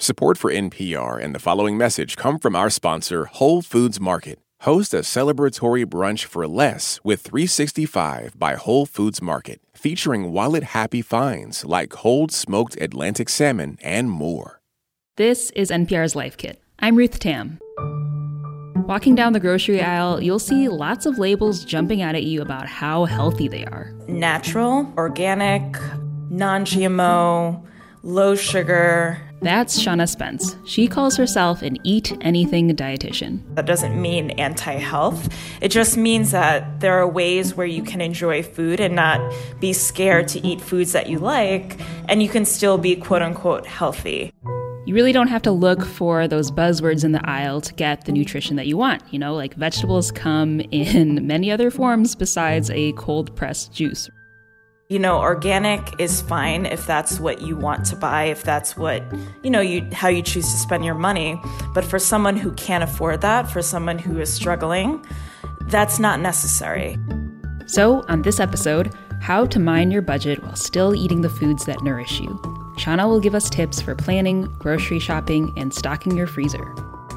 Support for NPR and the following message come from our sponsor, Whole Foods Market. Host a celebratory brunch for less with 365 by Whole Foods Market, featuring wallet-happy finds like cold smoked Atlantic salmon and more. This is NPR's Life Kit. I'm Ruth Tam. Walking down the grocery aisle, you'll see lots of labels jumping out at you about how healthy they are. Natural, organic, non-GMO, low sugar. That's Shauna Spence. She calls herself an eat-anything dietitian. That doesn't mean anti-health. It just means that there are ways where you can enjoy food and not be scared to eat foods that you like, and you can still be quote-unquote healthy. You really don't have to look for those buzzwords in the aisle to get the nutrition that you want. You know, like vegetables come in many other forms besides a cold-pressed juice. You know, organic is fine if that's what you want to buy, if that's what, how you choose to spend your money. But for someone who can't afford that, for someone who is struggling, that's not necessary. So, on this episode, how to mind your budget while still eating the foods that nourish you. Shauna will give us tips for planning, grocery shopping, and stocking your freezer.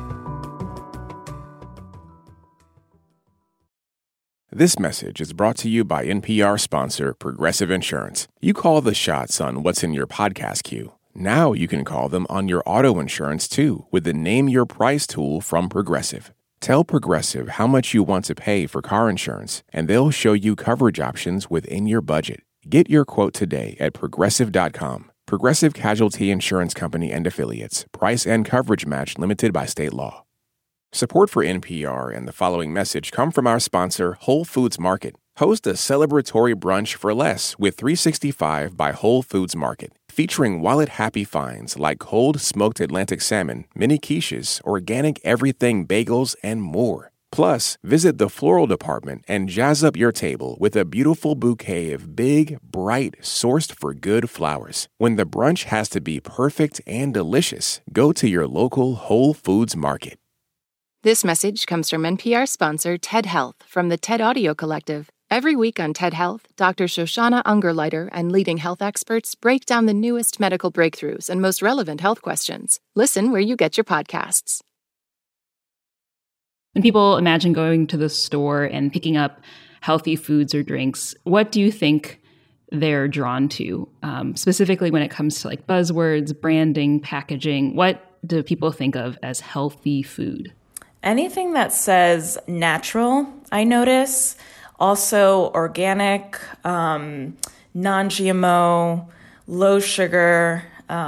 This message is brought to you by NPR sponsor Progressive Insurance. You call the shots on what's in your podcast queue. Now you can call them on your auto insurance too with the Name Your Price tool from Progressive. Tell Progressive how much you want to pay for car insurance, and they'll show you coverage options within your budget. Get your quote today at Progressive.com. Progressive Casualty Insurance Company and Affiliates. Price and coverage match limited by state law. Support for NPR and the following message come from our sponsor, Whole Foods Market. Host a celebratory brunch for less with 365 by Whole Foods Market, featuring wallet-happy finds like cold smoked Atlantic salmon, mini quiches, organic everything bagels, and more. Plus, visit the floral department and jazz up your table with a beautiful bouquet of big, bright, sourced-for-good flowers. When the brunch has to be perfect and delicious, go to your local Whole Foods Market. This message comes from NPR sponsor TED Health from the TED Audio Collective. Every week on TED Health, Dr. Shoshana Ungerleider and leading health experts break down the newest medical breakthroughs and most relevant health questions. Listen where you get your podcasts. When people imagine going to the store and picking up healthy foods or drinks, what do you think they're drawn to? Specifically when it comes to like buzzwords, branding, packaging, what do people think of as healthy food? Anything that says natural, I notice. Also organic, non-GMO, low sugar,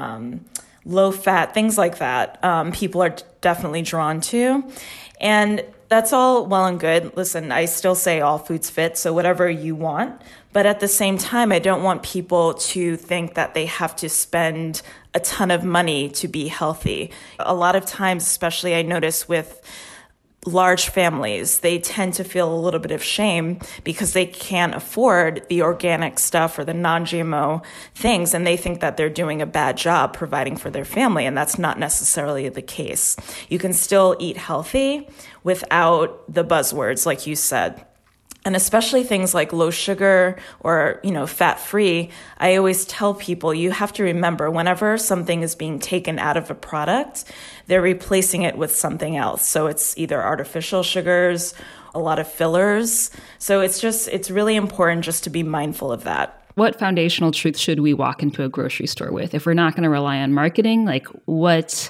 low fat, things like that. People are definitely drawn to. And that's all well and good. Listen, I still say all foods fit, so whatever you want. But at the same time, I don't want people to think that they have to spend a ton of money to be healthy. A lot of times, especially I notice with large families, they tend to feel a little bit of shame because they can't afford the organic stuff or the non-GMO things, and they think that they're doing a bad job providing for their family, and that's not necessarily the case. You can still eat healthy without the buzzwords, like you said. And especially things like low sugar or, fat-free, I always tell people you have to remember whenever something is being taken out of a product, they're replacing it with something else. So it's either artificial sugars, a lot of fillers. So it's really important just to be mindful of that. What foundational truth should we walk into a grocery store with? If we're not going to rely on marketing, like what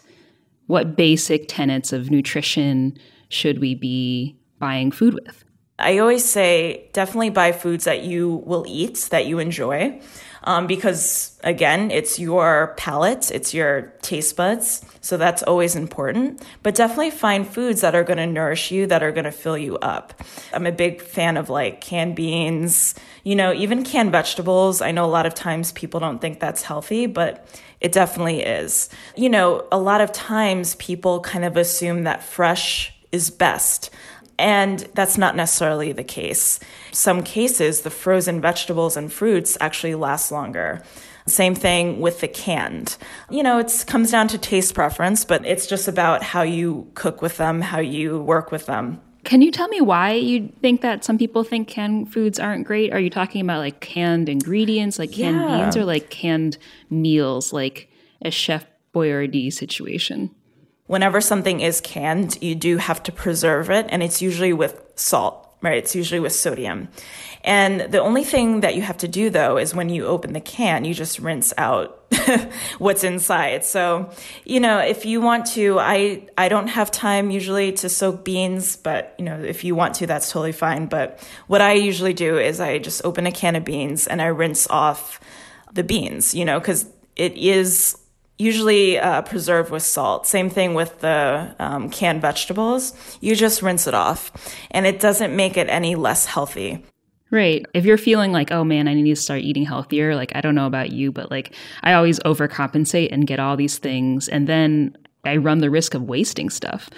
basic tenets of nutrition should we be buying food with? I always say definitely buy foods that you will eat, that you enjoy, because, again, it's your palate, it's your taste buds, so that's always important. But definitely find foods that are going to nourish you, that are going to fill you up. I'm a big fan of, canned beans, even canned vegetables. I know a lot of times people don't think that's healthy, but it definitely is. A lot of times people kind of assume that fresh is best. And that's not necessarily the case. Some cases, the frozen vegetables and fruits actually last longer. Same thing with the canned. It comes down to taste preference, but it's just about how you cook with them, how you work with them. Can you tell me why you think that some people think canned foods aren't great? Are you talking about canned ingredients, canned beans, or canned meals, like a Chef Boyardee situation? Whenever something is canned, you do have to preserve it, and it's usually with salt, right? It's usually with sodium. And the only thing that you have to do, though, is when you open the can, you just rinse out what's inside. So, if you want to, I don't have time usually to soak beans, but, if you want to, that's totally fine. But what I usually do is I just open a can of beans and I rinse off the beans, because it is usually preserved with salt. Same thing with the canned vegetables. You just rinse it off, and it doesn't make it any less healthy. Right. If you're feeling like, oh man, I need to start eating healthier, like, I don't know about you, but like, I always overcompensate and get all these things. And then I run the risk of wasting stuff.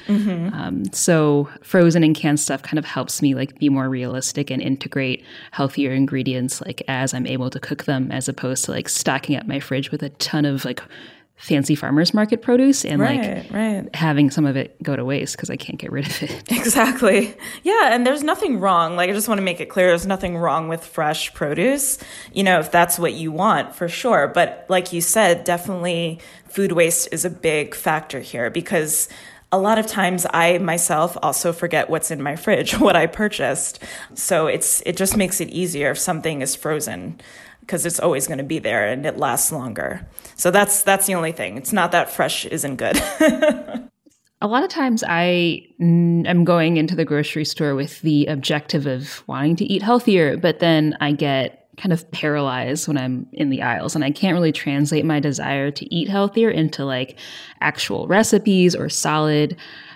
So frozen and canned stuff kind of helps me like be more realistic and integrate healthier ingredients, like as I'm able to cook them, as opposed to like stocking up my fridge with a ton of like fancy farmers market produce and having some of it go to waste because I can't get rid of it. Exactly. Yeah. And there's nothing wrong. Like, I just want to make it clear, there's nothing wrong with fresh produce, if that's what you want, for sure. But like you said, definitely food waste is a big factor here, because a lot of times I myself also forget what's in my fridge, what I purchased. So it just makes it easier if something is frozen, because it's always going to be there and it lasts longer. So that's the only thing. It's not that fresh isn't good. A lot of times I am going into the grocery store with the objective of wanting to eat healthier, but then I get kind of paralyzed when I'm in the aisles, and I can't really translate my desire to eat healthier into like actual recipes or solid,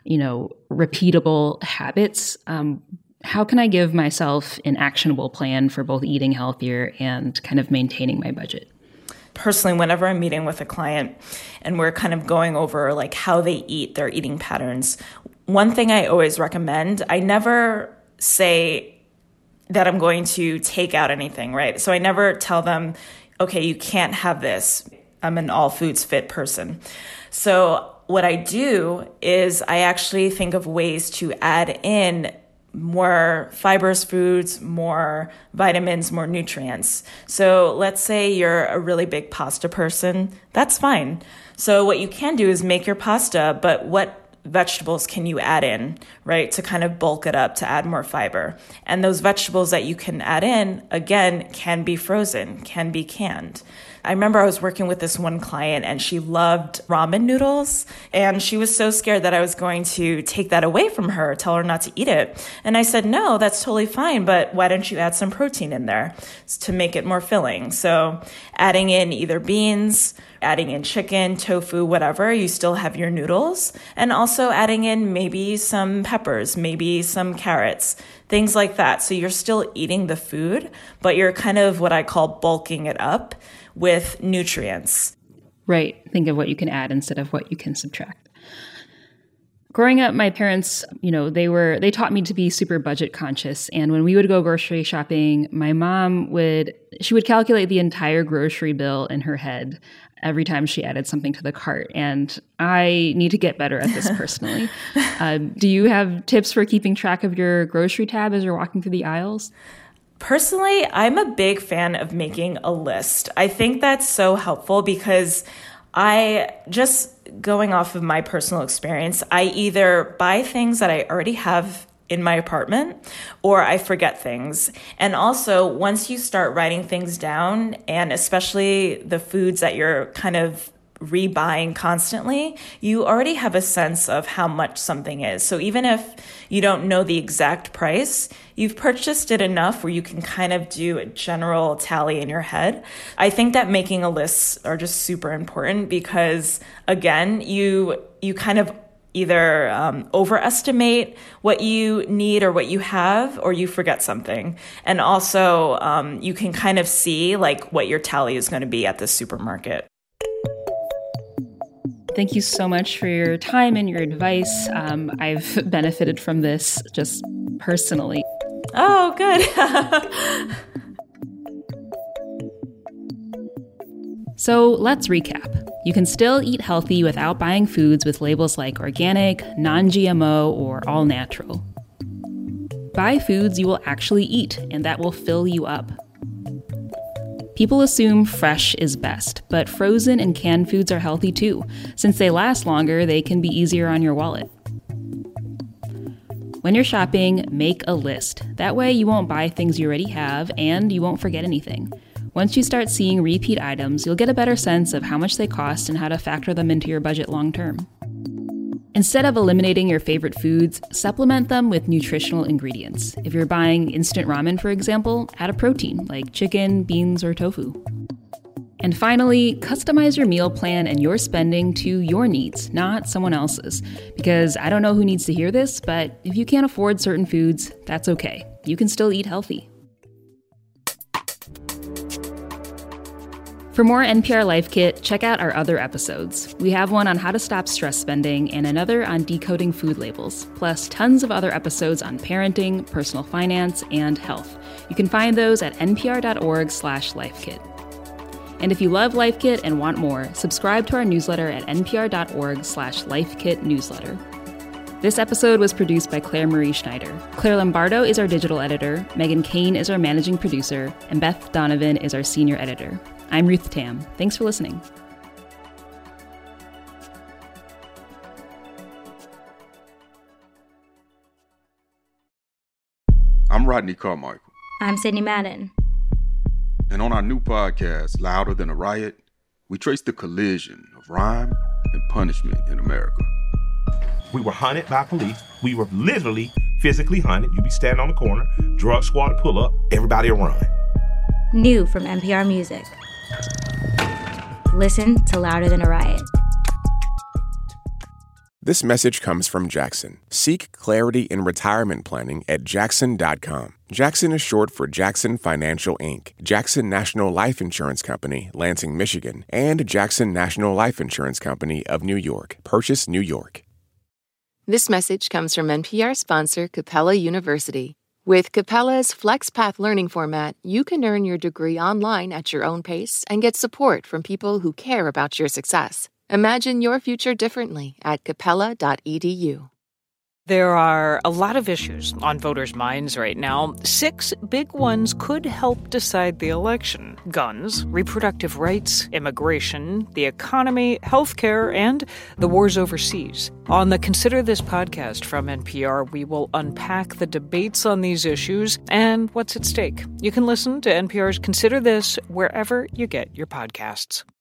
repeatable habits. How can I give myself an actionable plan for both eating healthier and kind of maintaining my budget? Personally, whenever I'm meeting with a client and we're kind of going over like how they eat, their eating patterns, one thing I always recommend, I never say that I'm going to take out anything, right? So I never tell them, okay, you can't have this. I'm an all foods fit person. So what I do is I actually think of ways to add in more fibrous foods, more vitamins, more nutrients. So let's say you're a really big pasta person. That's fine. So what you can do is make your pasta, but what vegetables can you add in, right, to kind of bulk it up, to add more fiber? And those vegetables that you can add in, again, can be frozen, can be canned. I remember I was working with this one client and she loved ramen noodles, and she was so scared that I was going to take that away from her, tell her not to eat it. And I said, no, that's totally fine, but why don't you add some protein in there to make it more filling? So adding in either beans, adding in chicken, tofu, whatever, you still have your noodles, and also adding in maybe some peppers, maybe some carrots, things like that. So you're still eating the food, but you're kind of what I call bulking it up with nutrients. Right. Think of what you can add instead of what you can subtract. Growing up, my parents, they taught me to be super budget conscious. And when we would go grocery shopping, my mom would calculate the entire grocery bill in her head every time she added something to the cart. And I need to get better at this personally. Do you have tips for keeping track of your grocery tab as you're walking through the aisles? Personally, I'm a big fan of making a list. I think that's so helpful because going off of my personal experience, I either buy things that I already have in my apartment or I forget things. And also, once you start writing things down, and especially the foods that you're kind of rebuying constantly, you already have a sense of how much something is. So even if you don't know the exact price, you've purchased it enough where you can kind of do a general tally in your head. I think that making a list are just super important because, again, you kind of either overestimate what you need or what you have, or you forget something. And also, you can kind of see like what your tally is going to be at the supermarket. Thank you so much for your time and your advice. I've benefited from this just personally. Oh, good. So let's recap. You can still eat healthy without buying foods with labels like organic, non-GMO, or all natural. Buy foods you will actually eat, and that will fill you up. People assume fresh is best, but frozen and canned foods are healthy too. Since they last longer, they can be easier on your wallet. When you're shopping, make a list. That way you won't buy things you already have and you won't forget anything. Once you start seeing repeat items, you'll get a better sense of how much they cost and how to factor them into your budget long term. Instead of eliminating your favorite foods, supplement them with nutritional ingredients. If you're buying instant ramen, for example, add a protein like chicken, beans, or tofu. And finally, customize your meal plan and your spending to your needs, not someone else's. Because I don't know who needs to hear this, but if you can't afford certain foods, that's okay. You can still eat healthy. For more NPR Life Kit, check out our other episodes. We have one on how to stop stress spending and another on decoding food labels, plus tons of other episodes on parenting, personal finance, and health. You can find those at npr.org/lifekit. And if you love Life Kit and want more, subscribe to our newsletter at npr.org/lifekitnewsletter. This episode was produced by Claire Marie Schneider. Claire Lombardo is our digital editor, Megan Kane is our managing producer, and Beth Donovan is our senior editor. I'm Ruth Tam. Thanks for listening. I'm Rodney Carmichael. I'm Sydney Madden. And on our new podcast, Louder Than a Riot, we trace the collision of rhyme and punishment in America. We were hunted by police. We were literally physically hunted. You be standing on the corner, drug squad pull up, everybody will run. New from NPR Music. Listen to Louder Than a Riot. This message comes from Jackson. Seek clarity in retirement planning at Jackson.com. Jackson is short for Jackson Financial Inc., Jackson National Life Insurance Company, Lansing, Michigan, and Jackson National Life Insurance Company of New York, Purchase, New York. This message comes from NPR sponsor Capella University. With Capella's FlexPath learning format, you can earn your degree online at your own pace and get support from people who care about your success. Imagine your future differently at capella.edu. There are a lot of issues on voters' minds right now. 6 big ones could help decide the election: guns, reproductive rights, immigration, the economy, healthcare, and the wars overseas. On the Consider This podcast from NPR, we will unpack the debates on these issues and what's at stake. You can listen to NPR's Consider This wherever you get your podcasts.